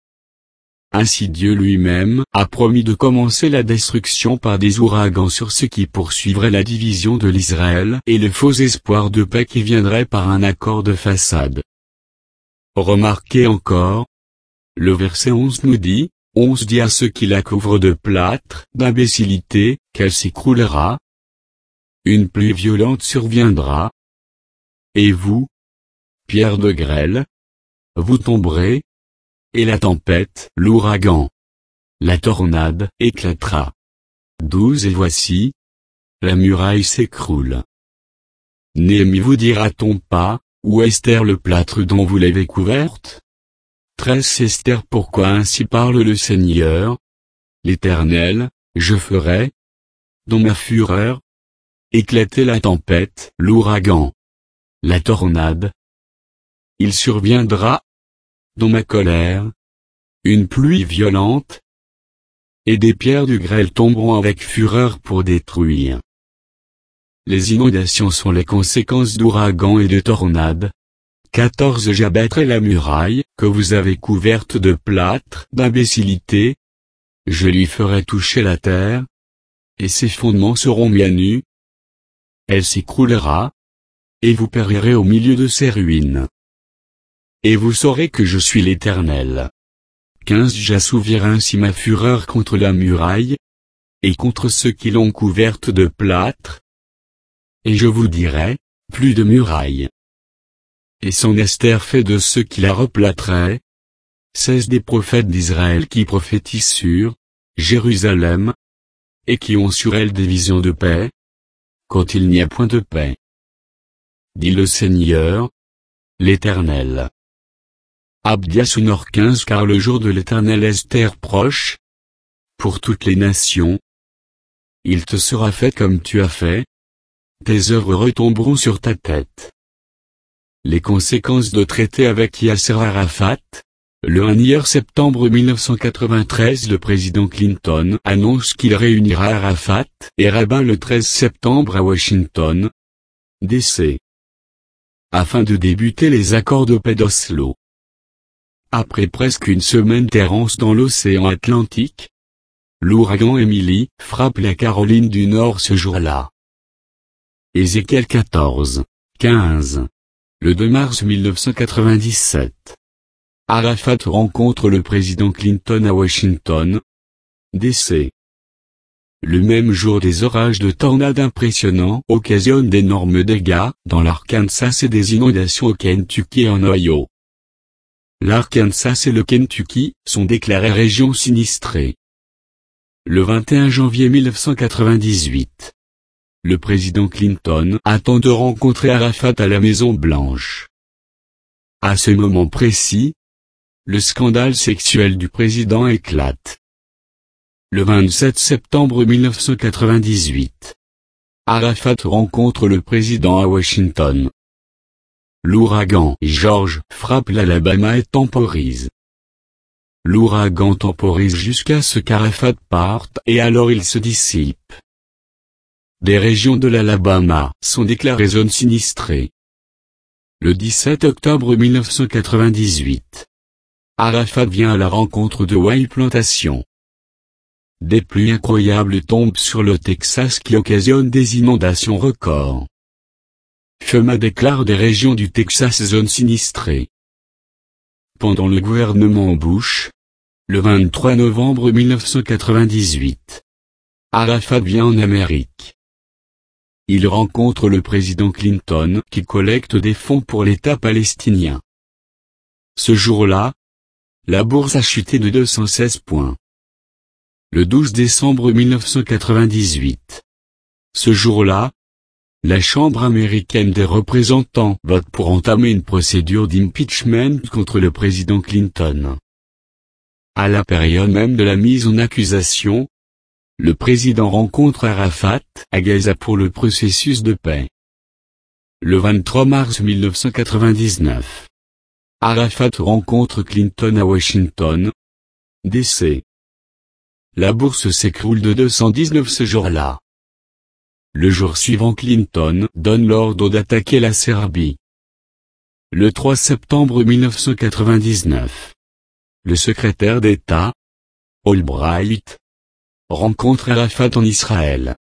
Ainsi Dieu lui-même a promis de commencer la destruction par des ouragans sur ceux qui poursuivraient la division de l'Israël et le faux espoir de paix qui viendrait par un accord de façade. Remarquez encore, le verset 11 nous dit, 11 dit à ceux qui la couvrent de plâtre d'imbécilité qu'elle s'écroulera. Une pluie violente surviendra. Et vous, pierre de grêle, vous tomberez, et la tempête, l'ouragan, la tornade, éclatera. 12 Et voici, la muraille s'écroule. Néhémie vous dira-t-on pas, où Esther le plâtre dont vous l'avez couverte? 13 Esther pourquoi ainsi parle le Seigneur, l'Éternel, je ferai, dans ma fureur, éclater la tempête, l'ouragan, la tornade. Il surviendra, dans ma colère, une pluie violente, et des pierres du grêle tomberont avec fureur pour détruire. Les inondations sont les conséquences d'ouragans et de tornades. 14 J'abattrai la muraille, que vous avez couverte de plâtre d'imbécilité. Je lui ferai toucher la terre, et ses fondements seront mis à nu. Elle s'écroulera, et vous périrez au milieu de ses ruines. Et vous saurez que je suis l'Éternel. 15 J'assouvirai ainsi ma fureur contre la muraille, et contre ceux qui l'ont couverte de plâtre. Et je vous dirai, plus de muraille. Et son Esther fait de ceux qui la replâtraient. 16 Des prophètes d'Israël qui prophétisent sur Jérusalem, et qui ont sur elle des visions de paix, quand il n'y a point de paix. Dit le Seigneur, l'Éternel. Abdia Sonore 15 Car le jour de l'Éternel est proche, pour toutes les nations. Il te sera fait comme tu as fait. Tes œuvres retomberont sur ta tête. Les conséquences de traiter avec Yasser Arafat. Le 1er septembre 1993 le président Clinton annonce qu'il réunira Arafat et Rabin le 13 septembre à Washington, D.C. afin de débuter les accords de paix d'Oslo. Après presque une semaine d'errance dans l'océan Atlantique, l'ouragan Emily frappe la Caroline du Nord ce jour-là. Ézéchiel 14, 15. Le 2 mars 1997. Arafat rencontre le président Clinton à Washington, D.C. Le même jour des orages de tornades impressionnants occasionnent d'énormes dégâts dans l'Arkansas et des inondations au Kentucky et en Ohio. L'Arkansas et le Kentucky sont déclarés régions sinistrées. Le 21 janvier 1998. Le président Clinton attend de rencontrer Arafat à la Maison-Blanche. À ce moment précis, le scandale sexuel du président éclate. Le 27 septembre 1998. Arafat rencontre le président à Washington. L'ouragan George frappe l'Alabama et temporise. L'ouragan temporise jusqu'à ce qu'Arafat parte et alors il se dissipe. Des régions de l'Alabama sont déclarées zones sinistrées. Le 17 octobre 1998. Arafat vient à la rencontre de Wayne Plantation. Des pluies incroyables tombent sur le Texas qui occasionnent des inondations records. FEMA déclare des régions du Texas zones sinistrées. Pendant le gouvernement Bush, le 23 novembre 1998. Arafat vient en Amérique. Il rencontre le président Clinton qui collecte des fonds pour l'État palestinien. Ce jour-là, la bourse a chuté de 216 points. Le 12 décembre 1998. Ce jour-là, la Chambre américaine des représentants vote pour entamer une procédure d'impeachment contre le président Clinton. À la période même de la mise en accusation, Le président rencontre Arafat à Gaza pour le processus de paix. Le 23 mars 1999. Arafat rencontre Clinton à Washington, D.C. La bourse s'écroule de 219 ce jour-là. Le jour suivant, Clinton donne l'ordre d'attaquer la Serbie. Le 3 septembre 1999. Le secrétaire d'État, Albright, rencontre Arafat en Israël.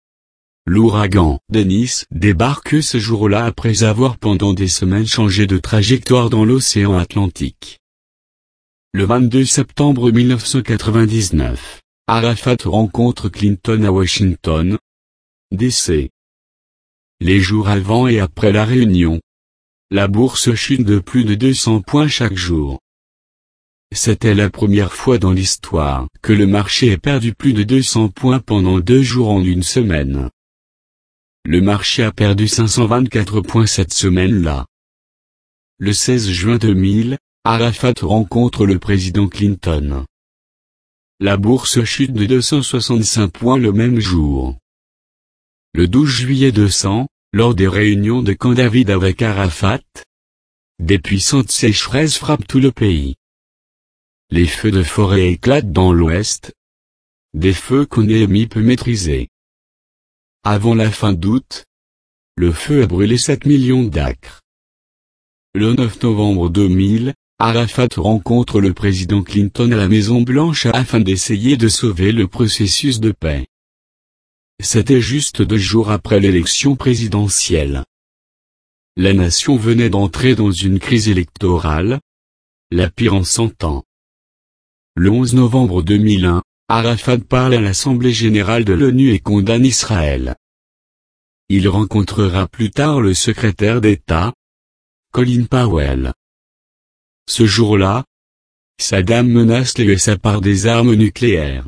L'ouragan Dennis débarque ce jour-là après avoir pendant des semaines changé de trajectoire dans l'océan Atlantique. Le 22 septembre 1999, Arafat rencontre Clinton à Washington, D.C. Les jours avant et après la réunion, la bourse chute de plus de 200 points chaque jour. C'était la première fois dans l'histoire que le marché ait perdu plus de 200 points pendant 2 jours en une semaine. Le marché a perdu 524 points cette semaine-là. Le 16 juin 2000, Arafat rencontre le président Clinton. La bourse chute de 265 points le même jour. Le 12 juillet 200, lors des réunions de Camp David avec Arafat, des puissantes sécheresses frappent tout le pays. Les feux de forêt éclatent dans l'ouest. Des feux qu'Onéhémie peut maîtriser. Avant la fin d'août, le feu a brûlé 7 millions d'acres. Le 9 novembre 2000, Arafat rencontre le président Clinton à la Maison-Blanche afin d'essayer de sauver le processus de paix. C'était juste 2 jours après l'élection présidentielle. La nation venait d'entrer dans une crise électorale, la pire en 100 ans. Le 11 novembre 2001, Arafat parle à l'Assemblée générale de l'ONU et condamne Israël. Il rencontrera plus tard le secrétaire d'État, Colin Powell. Ce jour-là, Saddam menace les USA par des armes nucléaires.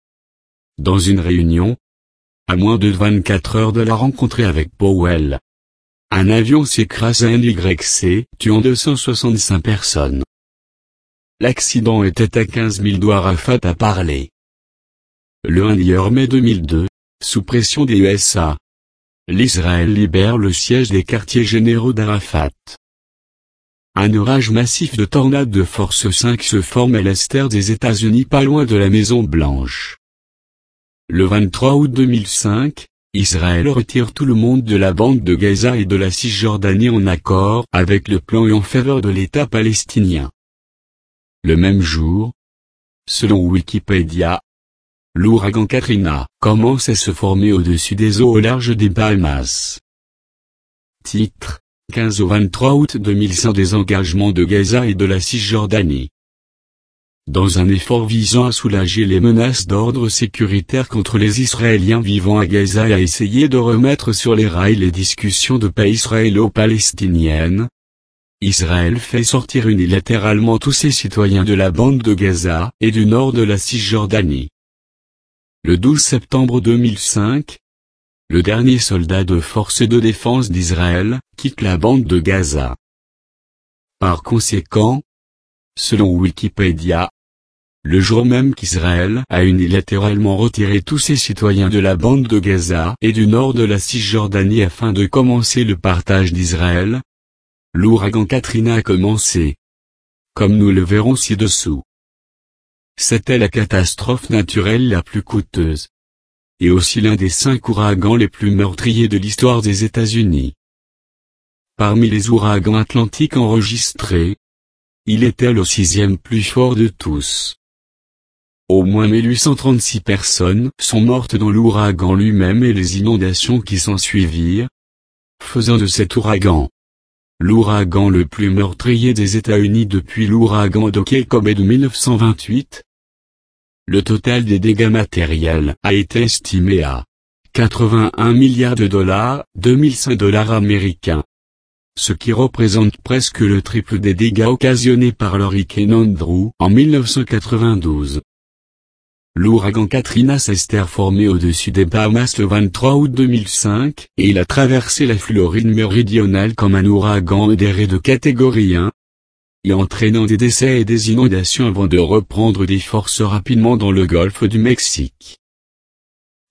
Dans une réunion, à moins de 24 heures de la rencontre avec Powell, un avion s'écrase à NYC, tuant 265 personnes. L'accident était à 15 000 d'Arafat à parler. Le 1 mai 2002, sous pression des USA, l'Israël libère le siège des quartiers généraux d'Arafat. Un orage massif de tornades de force 5 se forme à l'est des États-Unis pas loin de la Maison-Blanche. Le 23 août 2005, Israël retire tout le monde de la bande de Gaza et de la Cisjordanie en accord avec le plan en faveur de l'État palestinien. Le même jour, selon Wikipédia, l'ouragan Katrina commence à se former au-dessus des eaux au large des Bahamas. Titre, 15 au 23 août 2005 désengagement de Gaza et de la Cisjordanie. Dans un effort visant à soulager les menaces d'ordre sécuritaire contre les Israéliens vivant à Gaza et à essayer de remettre sur les rails les discussions de paix israélo-palestiniennes, Israël fait sortir unilatéralement tous ses citoyens de la bande de Gaza et du nord de la Cisjordanie. Le 12 septembre 2005, le dernier soldat de force de défense d'Israël quitte la bande de Gaza. Par conséquent, selon Wikipédia, le jour même qu'Israël a unilatéralement retiré tous ses citoyens de la bande de Gaza et du nord de la Cisjordanie afin de commencer le partage d'Israël, l'ouragan Katrina a commencé. Comme nous le verrons ci-dessous. C'était la catastrophe naturelle la plus coûteuse. Et aussi l'un des 5 ouragans les plus meurtriers de l'histoire des États-Unis. Parmi les ouragans atlantiques enregistrés, il était le 6e plus fort de tous. Au moins 1836 personnes sont mortes dans l'ouragan lui-même et les inondations qui s'ensuivirent, faisant de cet ouragan l'ouragan le plus meurtrier des États-Unis depuis l'ouragan Kobe de 1928. Le total des dégâts matériels a été estimé à 81 milliards de dollars, 2005 dollars américains. Ce qui représente presque le triple des dégâts occasionnés par l'hurricane Andrew en 1992. L'ouragan Katrina s'est formé au-dessus des Bahamas le 23 août 2005, et il a traversé la Floride méridionale comme un ouragan modéré de catégorie 1, y entraînant des décès et des inondations avant de reprendre des forces rapidement dans le golfe du Mexique.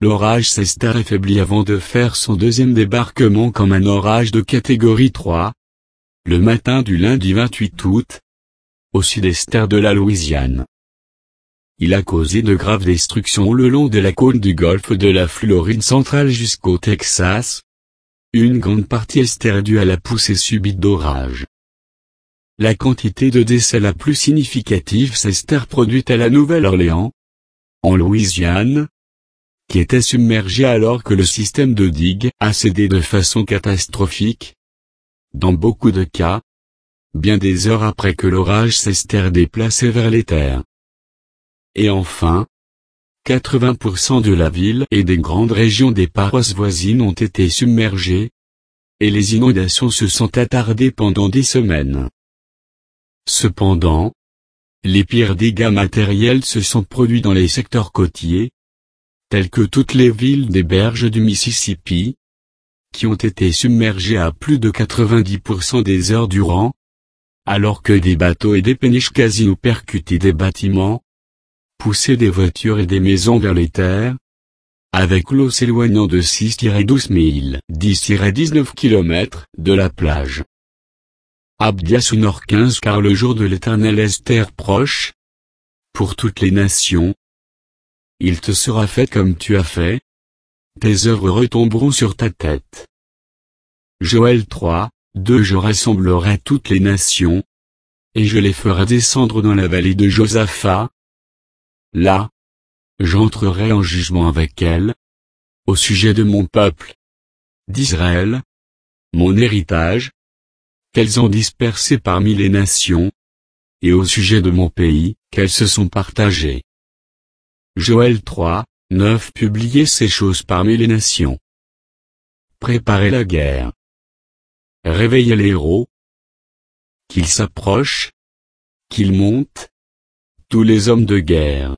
l'orage s'est affaibli avant de faire son deuxième débarquement comme un orage de catégorie 3, le matin du lundi 28 août, au sud-est de la Louisiane. Il a causé de graves destructions le long de la côte du golfe de la Floride centrale jusqu'au Texas. Une grande partie est due à la poussée subite d'orage. La quantité de décès la plus significative s'est produite à la Nouvelle-Orléans, en Louisiane, qui était submergée alors que le système de digue a cédé de façon catastrophique. Dans beaucoup de cas, bien des heures après que l'orage s'est déplacé vers les terres. Et enfin, 80% de la ville et des grandes régions des paroisses voisines ont été submergées, et les inondations se sont attardées pendant des semaines. Cependant, les pires dégâts matériels se sont produits dans les secteurs côtiers, tels que toutes les villes des berges du Mississippi, qui ont été submergées à plus de 90% des heures durant, alors que des bateaux et des péniches quasi ont percuté des bâtiments, poussé des voitures et des maisons vers les terres, avec l'eau s'éloignant de 6-12 milles, 10-19 km, de la plage. Abdias Nord 15 car le jour de l'Éternel est proche. Pour toutes les nations, il te sera fait comme tu as fait. Tes œuvres retomberont sur ta tête. Joël 3, 2 Je rassemblerai toutes les nations, et je les ferai descendre dans la vallée de Josaphat. Là, j'entrerai en jugement avec elles, au sujet de mon peuple, d'Israël, mon héritage, qu'elles ont dispersé parmi les nations, et au sujet de mon pays, qu'elles se sont partagées. Joël 3, 9 Publiez ces choses parmi les nations. Préparez la guerre. Réveillez les héros. Qu'ils s'approchent. Qu'ils montent. Tous les hommes de guerre.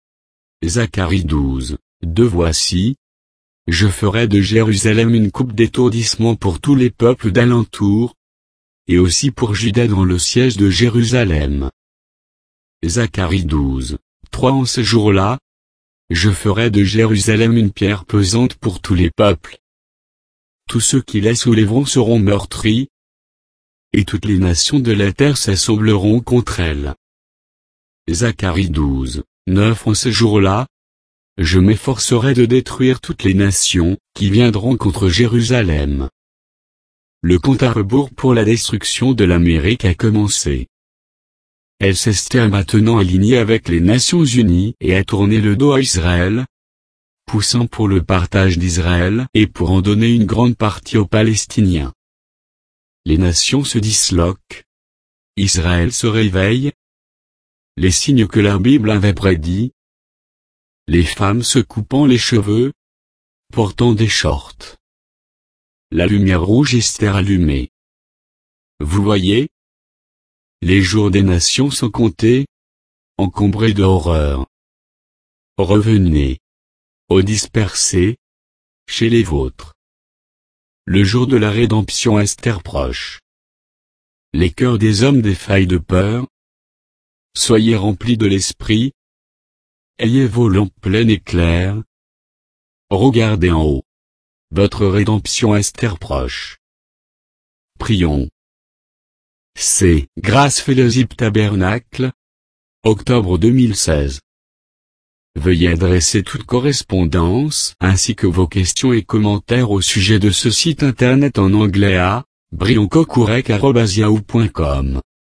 Zacharie 12, 2 Voici, je ferai de Jérusalem une coupe d'étourdissement pour tous les peuples d'alentour, et aussi pour Juda dans le siège de Jérusalem. Zacharie 12, 3 En ce jour-là, je ferai de Jérusalem une pierre pesante pour tous les peuples. Tous ceux qui la soulèveront seront meurtris, et toutes les nations de la terre s'assembleront contre elle. Zacharie 12, 9 En ce jour-là, je m'efforcerai de détruire toutes les nations qui viendront contre Jérusalem. Le compte à rebours pour la destruction de l'Amérique a commencé. Elle s'est maintenant alignée avec les Nations Unies et a tourné le dos à Israël, poussant pour le partage d'Israël et pour en donner une grande partie aux Palestiniens. Les nations se disloquent. Israël se réveille. Les signes que la Bible avait prédits. Les femmes se coupant les cheveux, portant des shorts. La lumière rouge est allumée. Vous voyez? Les jours des nations sont comptés, encombrés d'horreur. Revenez, ô dispersés, chez les vôtres. Le jour de la rédemption est proche. Les cœurs des hommes défaillent de peur. Soyez remplis de l'esprit. Ayez vos lampes pleines et claires. Regardez en haut. Votre rédemption est proche. Prions. C'est Grace Fellowship Tabernacle, octobre 2016. Veuillez adresser toute correspondance ainsi que vos questions et commentaires au sujet de ce site internet en anglais à brioncocourec@yahoo.com.